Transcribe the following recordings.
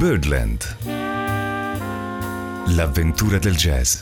Birdland. L'avventura del jazz.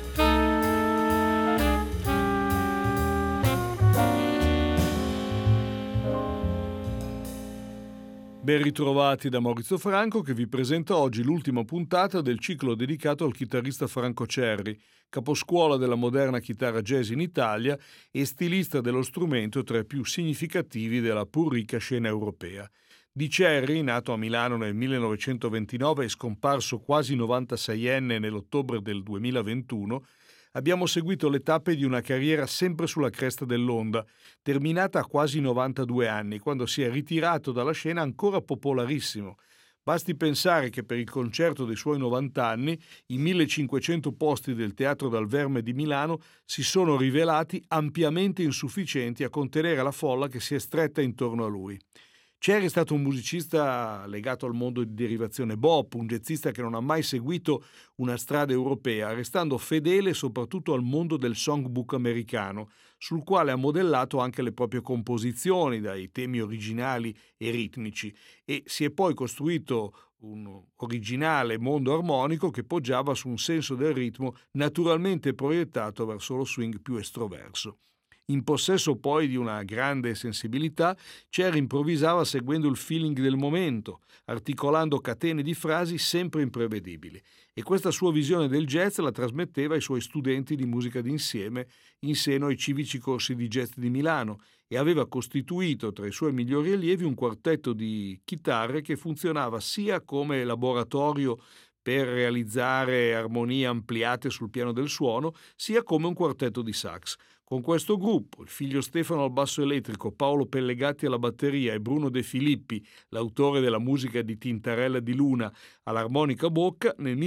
Ben ritrovati da Maurizio Franco, che vi presenta oggi l'ultima puntata del ciclo dedicato al chitarrista Franco Cerri, caposcuola della moderna chitarra jazz in Italia e stilista dello strumento tra i più significativi della pur ricca scena europea. Di Cerri, nato a Milano nel 1929 e scomparso quasi 96enne nell'ottobre del 2021, abbiamo seguito le tappe di una carriera sempre sulla cresta dell'onda, terminata a quasi 92 anni, quando si è ritirato dalla scena ancora popolarissimo. Basti pensare che per il concerto dei suoi 90 anni i 1500 posti del Teatro Dal Verme di Milano si sono rivelati ampiamente insufficienti a contenere la folla che si è stretta intorno a lui. Cerri è stato un musicista legato al mondo di derivazione bop, un jazzista che non ha mai seguito una strada europea, restando fedele soprattutto al mondo del songbook americano, sul quale ha modellato anche le proprie composizioni, dai temi originali e ritmici, e si è poi costruito un originale mondo armonico che poggiava su un senso del ritmo naturalmente proiettato verso lo swing più estroverso. In possesso poi di una grande sensibilità, Cerri improvvisava seguendo il feeling del momento, articolando catene di frasi sempre imprevedibili, e questa sua visione del jazz la trasmetteva ai suoi studenti di musica d'insieme in seno ai civici corsi di jazz di Milano, e aveva costituito tra i suoi migliori allievi un quartetto di chitarre che funzionava sia come laboratorio per realizzare armonie ampliate sul piano del suono, sia come un quartetto di sax. Con questo gruppo, il figlio Stefano al basso elettrico, Paolo Pellegatti alla batteria e Bruno De Filippi, l'autore della musica di Tintarella di Luna, all'armonica bocca, nel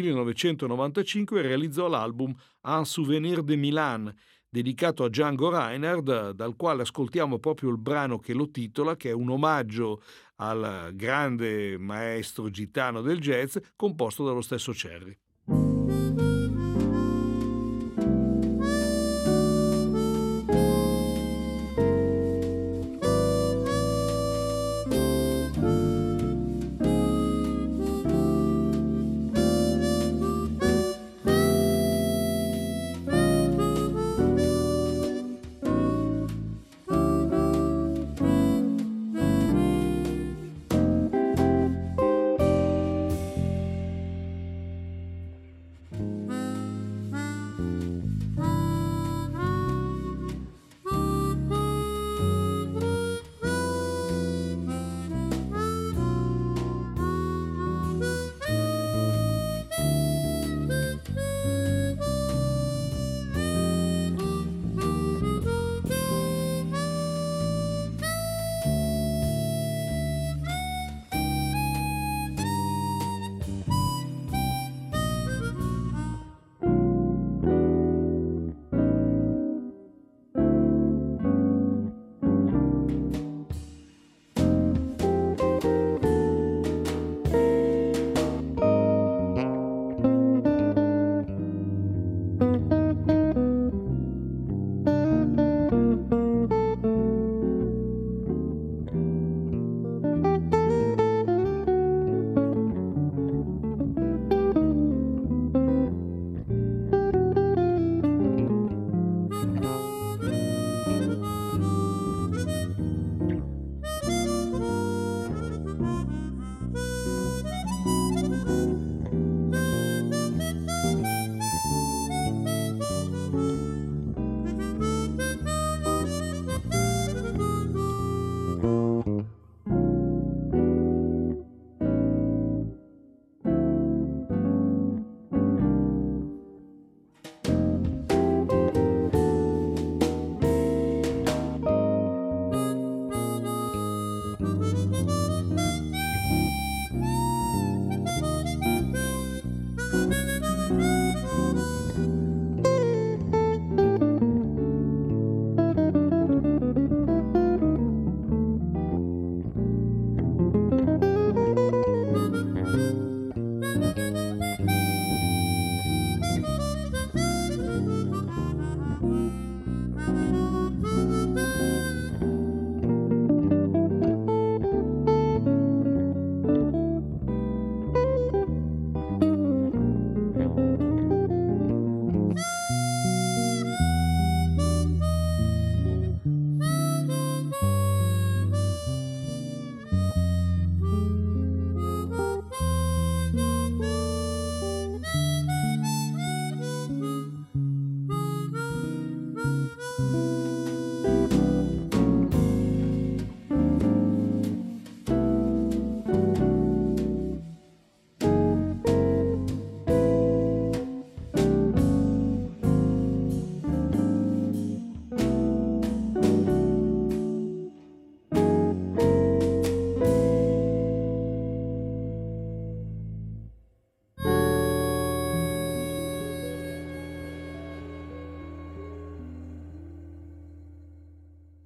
1995 realizzò l'album Un souvenir de Milan, dedicato a Django Reinhardt, dal quale ascoltiamo proprio il brano che lo titola, che è un omaggio al grande maestro gitano del jazz, composto dallo stesso Cerri.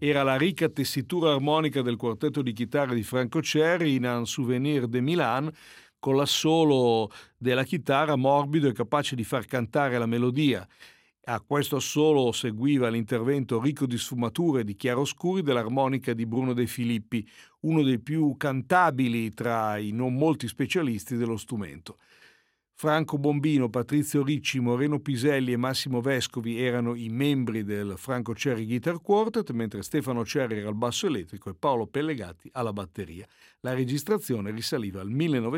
Era la ricca tessitura armonica del quartetto di chitarre di Franco Cerri in Un souvenir de Milan, con l'assolo della chitarra morbido e capace di far cantare la melodia. A questo assolo seguiva l'intervento ricco di sfumature e di chiaroscuri dell'armonica di Bruno De Filippi, uno dei più cantabili tra i non molti specialisti dello strumento. Franco Bombino, Patrizio Ricci, Moreno Piselli e Massimo Vescovi erano i membri del Franco Cerri Guitar Quartet, mentre Stefano Cerri era al basso elettrico e Paolo Pellegatti alla batteria. La registrazione risaliva al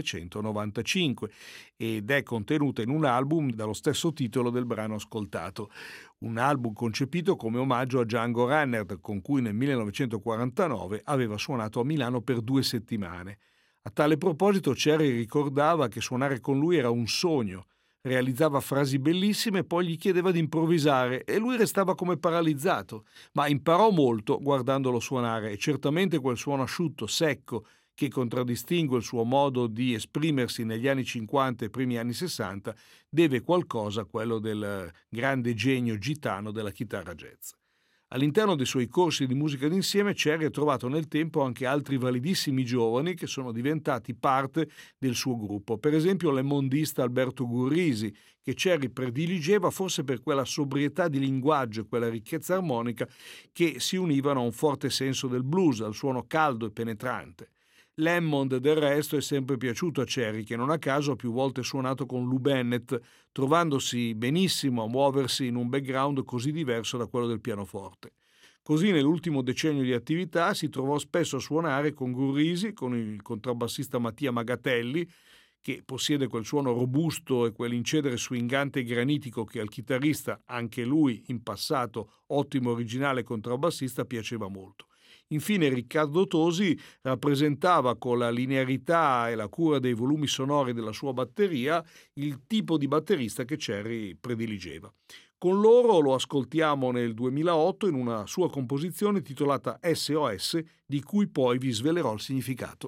1995 ed è contenuta in un album dallo stesso titolo del brano ascoltato, un album concepito come omaggio a Django Reinhardt, con cui nel 1949 aveva suonato a Milano per 2 settimane. A tale proposito Cerri ricordava che suonare con lui era un sogno, realizzava frasi bellissime e poi gli chiedeva di improvvisare e lui restava come paralizzato, ma imparò molto guardandolo suonare e certamente quel suono asciutto, secco, che contraddistingue il suo modo di esprimersi negli anni 50 e primi anni 60, deve qualcosa a quello del grande genio gitano della chitarra jazz. All'interno dei suoi corsi di musica d'insieme Cerri ha trovato nel tempo anche altri validissimi giovani che sono diventati parte del suo gruppo. Per esempio l'emmondista Alberto Gurrisi, che Cerri prediligeva forse per quella sobrietà di linguaggio e quella ricchezza armonica che si univano a un forte senso del blues, al suono caldo e penetrante. L'Hammond del resto è sempre piaciuto a Cerri, che non a caso ha più volte suonato con Lou Bennett, trovandosi benissimo a muoversi in un background così diverso da quello del pianoforte. Così nell'ultimo decennio di attività si trovò spesso a suonare con Gurrisi, con il contrabbassista Mattia Magatelli, che possiede quel suono robusto e quell'incedere swingante e granitico che al chitarrista, anche lui in passato ottimo originale contrabbassista, piaceva molto. Infine Riccardo Tosi rappresentava con la linearità e la cura dei volumi sonori della sua batteria il tipo di batterista che Cerri prediligeva. Con loro lo ascoltiamo nel 2008 in una sua composizione titolata SOS, di cui poi vi svelerò il significato.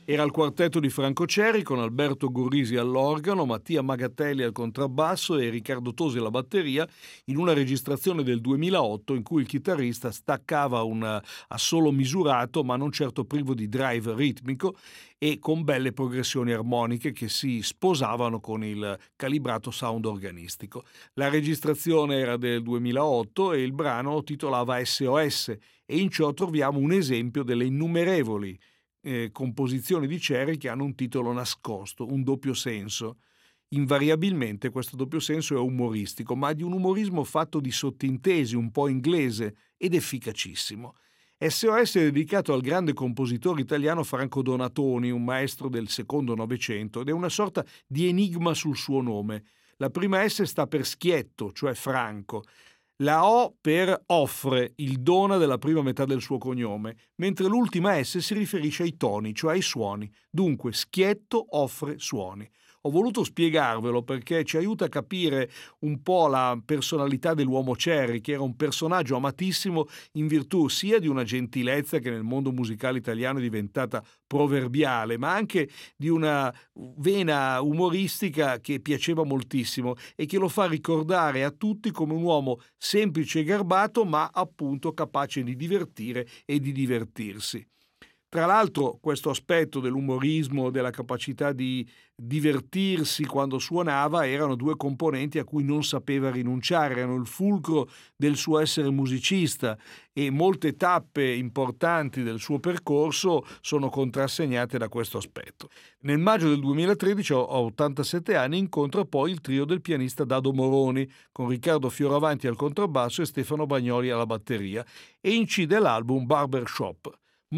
Era il quartetto di Franco Cerri con Alberto Gurrisi all'organo, Mattia Magatelli al contrabbasso e Riccardo Tosi alla batteria, in una registrazione del 2008 in cui il chitarrista staccava un assolo misurato ma non certo privo di drive ritmico e con belle progressioni armoniche che si sposavano con il calibrato sound organistico. La registrazione era del 2008 e il brano titolava SOS, e in ciò troviamo un esempio delle innumerevoli composizioni di Cerri che hanno un titolo nascosto, un doppio senso. Invariabilmente questo doppio senso è umoristico, ma di un umorismo fatto di sottintesi, un po' inglese ed efficacissimo. SOS è dedicato al grande compositore italiano Franco Donatoni, un maestro del secondo Novecento, ed è una sorta di enigma sul suo nome. La prima S sta per schietto, cioè Franco. La O per offre, il dona della prima metà del suo cognome, mentre l'ultima S si riferisce ai toni, cioè ai suoni. Dunque, schietto offre suoni. Ho voluto spiegarvelo perché ci aiuta a capire un po' la personalità dell'uomo Cerri, che era un personaggio amatissimo in virtù sia di una gentilezza che nel mondo musicale italiano è diventata proverbiale, ma anche di una vena umoristica che piaceva moltissimo e che lo fa ricordare a tutti come un uomo semplice e garbato, ma appunto capace di divertire e di divertirsi. Tra l'altro questo aspetto dell'umorismo, della capacità di divertirsi quando suonava, erano due componenti a cui non sapeva rinunciare, erano il fulcro del suo essere musicista e molte tappe importanti del suo percorso sono contrassegnate da questo aspetto. Nel maggio del 2013, a 87 anni, incontra poi il trio del pianista Dado Moroni, con Riccardo Fioravanti al contrabbasso e Stefano Bagnoli alla batteria, e incide l'album Barbershop.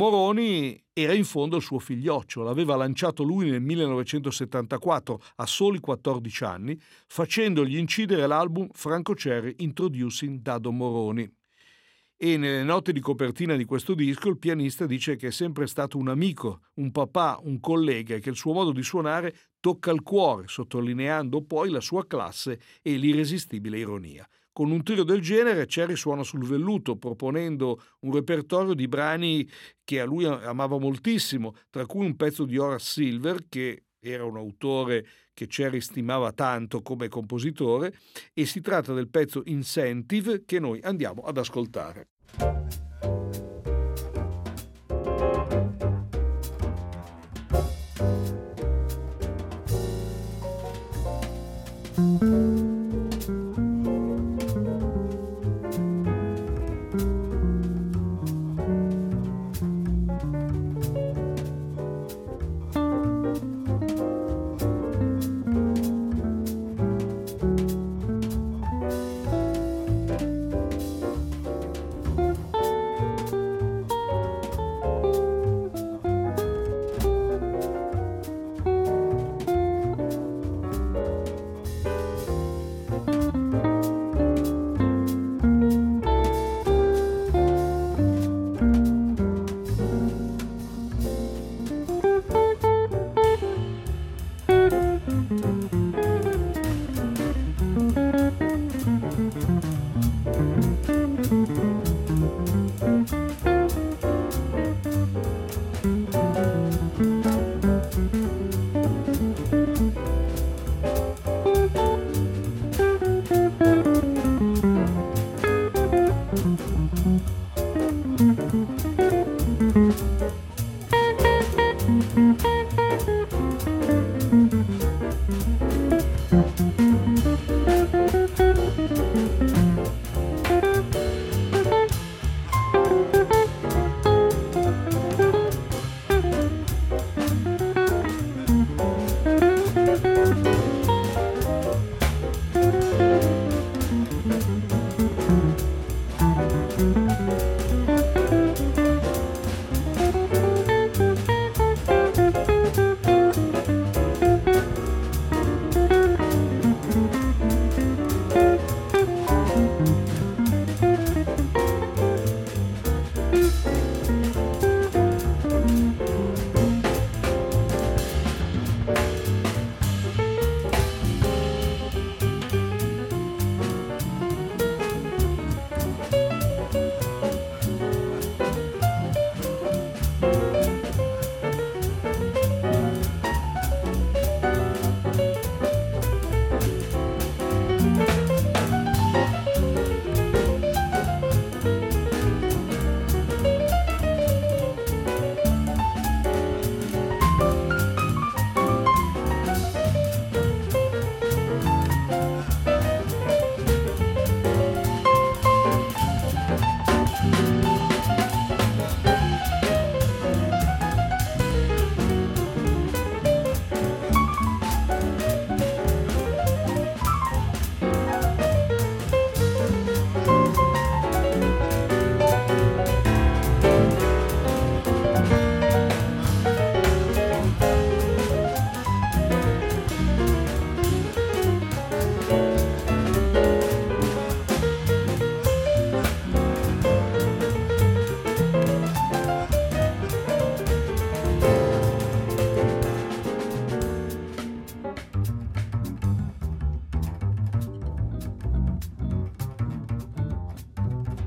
Moroni era in fondo il suo figlioccio, l'aveva lanciato lui nel 1974, a soli 14 anni, facendogli incidere l'album Franco Cerri Introducing Dado Moroni. E nelle note di copertina di questo disco il pianista dice che è sempre stato un amico, un papà, un collega e che il suo modo di suonare tocca il cuore, sottolineando poi la sua classe e l'irresistibile ironia. Con un trio del genere Cerri suona sul velluto, proponendo un repertorio di brani che a lui amava moltissimo, tra cui un pezzo di Horace Silver, che era un autore che Cerri stimava tanto come compositore, e si tratta del pezzo Incentive che noi andiamo ad ascoltare.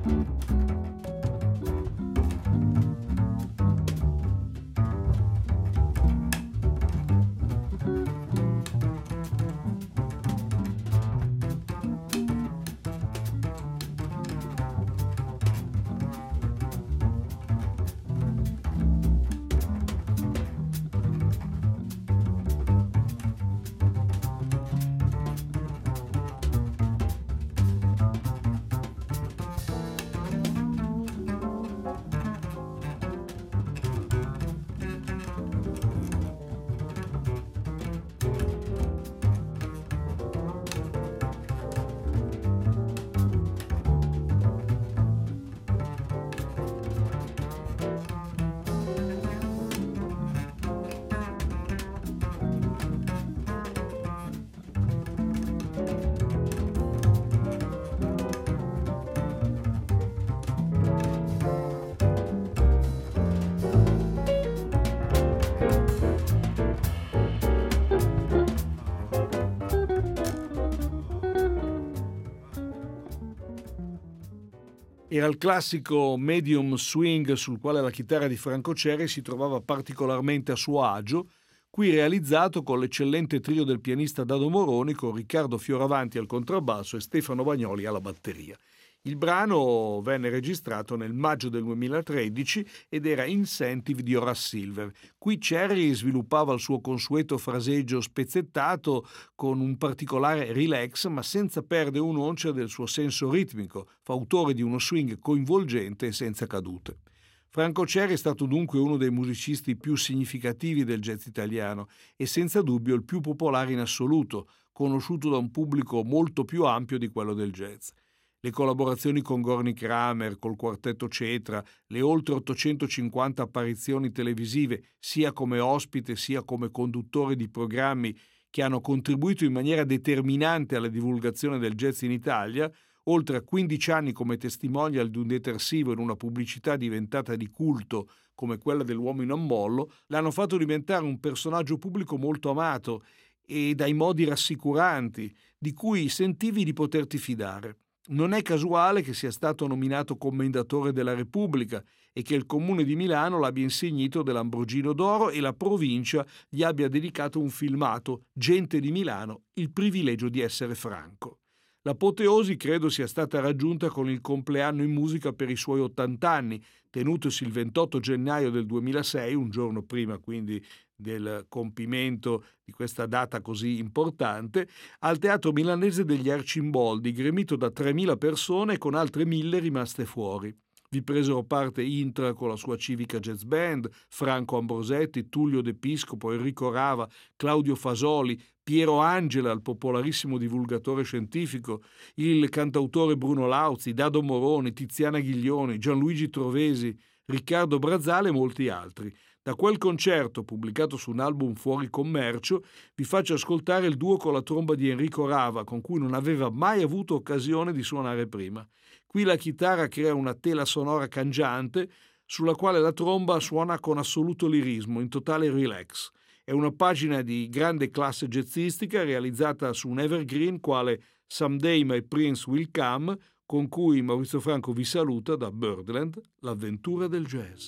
Era il classico medium swing sul quale la chitarra di Franco Cerri si trovava particolarmente a suo agio, qui realizzato con l'eccellente trio del pianista Dado Moroni con Riccardo Fioravanti al contrabbasso e Stefano Bagnoli alla batteria. Il brano venne registrato nel maggio del 2013 ed era Incentive di Horace Silver. Qui Cerri sviluppava il suo consueto fraseggio spezzettato con un particolare relax, ma senza perdere un'oncia del suo senso ritmico, fautore di uno swing coinvolgente e senza cadute. Franco Cerri è stato dunque uno dei musicisti più significativi del jazz italiano e senza dubbio il più popolare in assoluto, conosciuto da un pubblico molto più ampio di quello del jazz. Le collaborazioni con Gorny Kramer, col quartetto Cetra, le oltre 850 apparizioni televisive, sia come ospite sia come conduttore di programmi che hanno contribuito in maniera determinante alla divulgazione del jazz in Italia, oltre a 15 anni come testimonial di un detersivo in una pubblicità diventata di culto come quella dell'Uomo in ammollo, l'hanno fatto diventare un personaggio pubblico molto amato e dai modi rassicuranti, di cui sentivi di poterti fidare. Non è casuale che sia stato nominato Commendatore della Repubblica e che il Comune di Milano l'abbia insignito dell'Ambrogino d'Oro e la provincia gli abbia dedicato un filmato, Gente di Milano, il privilegio di essere franco. L'apoteosi credo sia stata raggiunta con il compleanno in musica per i suoi 80 anni, tenutosi il 28 gennaio del 2006, un giorno prima quindi del compimento di questa data così importante, al Teatro Milanese degli Arcimboldi, gremito da 3.000 persone e con altre 1.000 rimaste fuori. Vi presero parte Intra con la sua Civica Jazz Band, Franco Ambrosetti, Tullio De Piscopo, Enrico Rava, Claudio Fasoli, Piero Angela, il popolarissimo divulgatore scientifico, il cantautore Bruno Lauzi, Dado Moroni, Tiziana Ghiglioni, Gianluigi Trovesi, Riccardo Brazzale e molti altri. Da quel concerto, pubblicato su un album fuori commercio, vi faccio ascoltare il duo con la tromba di Enrico Rava, con cui non aveva mai avuto occasione di suonare prima. Qui la chitarra crea una tela sonora cangiante, sulla quale la tromba suona con assoluto lirismo, in totale relax. È una pagina di grande classe jazzistica realizzata su un evergreen quale Someday My Prince Will Come, con cui Maurizio Franco vi saluta da Birdland, l'avventura del jazz.